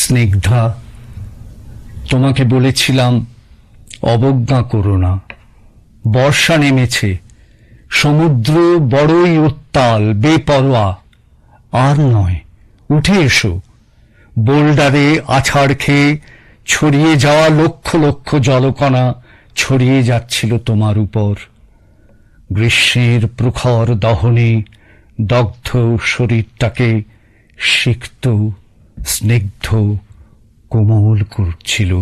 স্নিগ্ধা, তোমাকে বলেছিলাম অবজ্ঞা করো না। বর্ষা নেমেছে, সমুদ্র বড়ই উত্তাল, বেপরোয়া। আর নয়, উঠে এসো। বোল্ডারে আছাড় খেয়ে ছড়িয়ে যাওয়া লক্ষ লক্ষ জলকণা ছড়িয়ে যাচ্ছিল তোমার উপর। গ্রীষ্মের প্রখর দহনে দগ্ধ শরীরটাকে সিক্ত, স্নিগ্ধ, কোমল করছিল।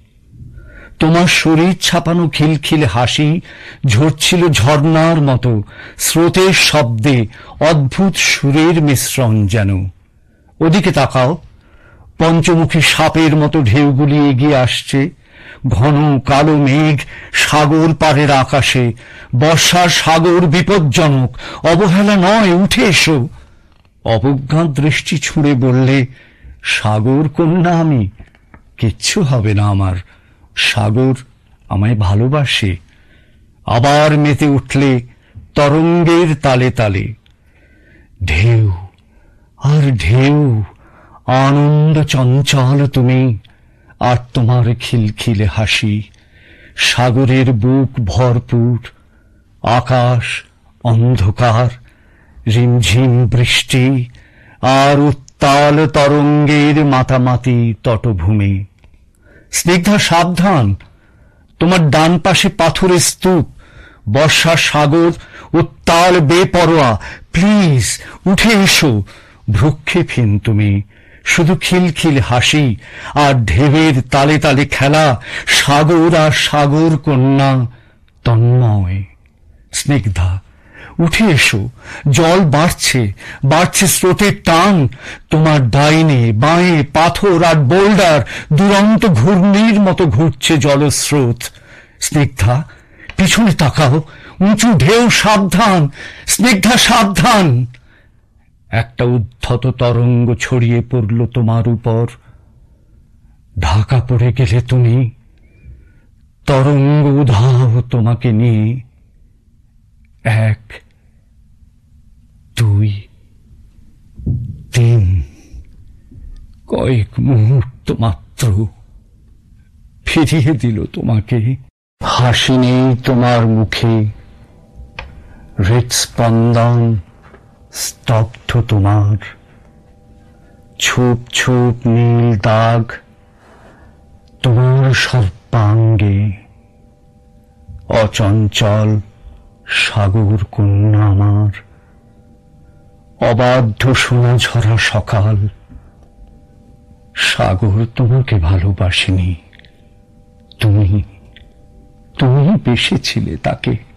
তোমার শরীর ছাপানো খিলখিলে হাসি ঝরছিল ঝর্ণার মতো, স্রোতের শব্দে অদ্ভুত সুরের মিশ্রণ যেন। ওদিকে তাকাও, পঞ্চমুখী সাপের মতো ঢেউগুলি এগিয়ে আসছে। ঘন কালো মেঘ সাগর পারের আকাশে। বর্ষার সাগর বিপজ্জনক, অবহেলা নয়, উঠে এসো। অবজ্ঞার দৃষ্টি ছুঁড়ে বললে, সাগর কন্যা আমি, কিচ্ছু হবে না আমার। সাগর আমায় ভালোবাসে। আবার মেতে উঠলে তরঙ্গের তালে তালে। ঢেউ আর ঢেউ, আনন্দ চঞ্চল তুমি, আর তোমার খিলখিলে হাসি। সাগরের বুক ভরপুর, আকাশ অন্ধকার, রিমঝিম বৃষ্টি, আর উত্তাল তরঙ্গের মাতামাতি তটভূমি। স্নিগ্ধা, সাবধান, তোমার ডান পাশে পাথরের স্তূপ। বর্ষার সাগর উত্তাল, বেপরোয়া। প্লিজ উঠে এসো। ভ্রুক্ষেপহীন তুমি, শুধু খিলখিল হাসি আর ঢেউয়ের তালে তালে খেলা। সাগর আর সাগর কন্যা তন্ময়। স্নিগ্ধা, উঠে এসো। জল বাড়ছে, বাড়ছে স্রোতের টান। তোমার ডাইনে বাঁয়ে পাথর আর বোল্ডার দুরন্ত ঘূর্ণির মতো ঘুরছে জলস্রোত। স্নিগ্ধা, পিছনে তাকাও, উঁচু ঢেউ, সাবধান। স্নিগ্ধা, সাবধান। একটা উদ্ধত তরঙ্গ ছড়িয়ে পড়ল তোমার উপর। ঢাকা পড়ে গেলে তুমি। তরঙ্গ উধাও তোমাকে নিয়ে। 1, 2, 3, কয়েক মুহূর্ত মাত্র ফিরিয়ে দিল তোমাকে। হাসি নেই তোমার মুখে, হৃৎস্পন্দন স্তব্ধ তোমার। ছোপ ছোপ নীল দাগ তোমার সর্বাঙ্গে। অচঞ্চল সাগর কন্যা আমার, অবাধ্য সোনা ঝরা সকাল। সাগর তোমাকে ভালোবাসেনি, তুমি বেসেছিলে তাকে।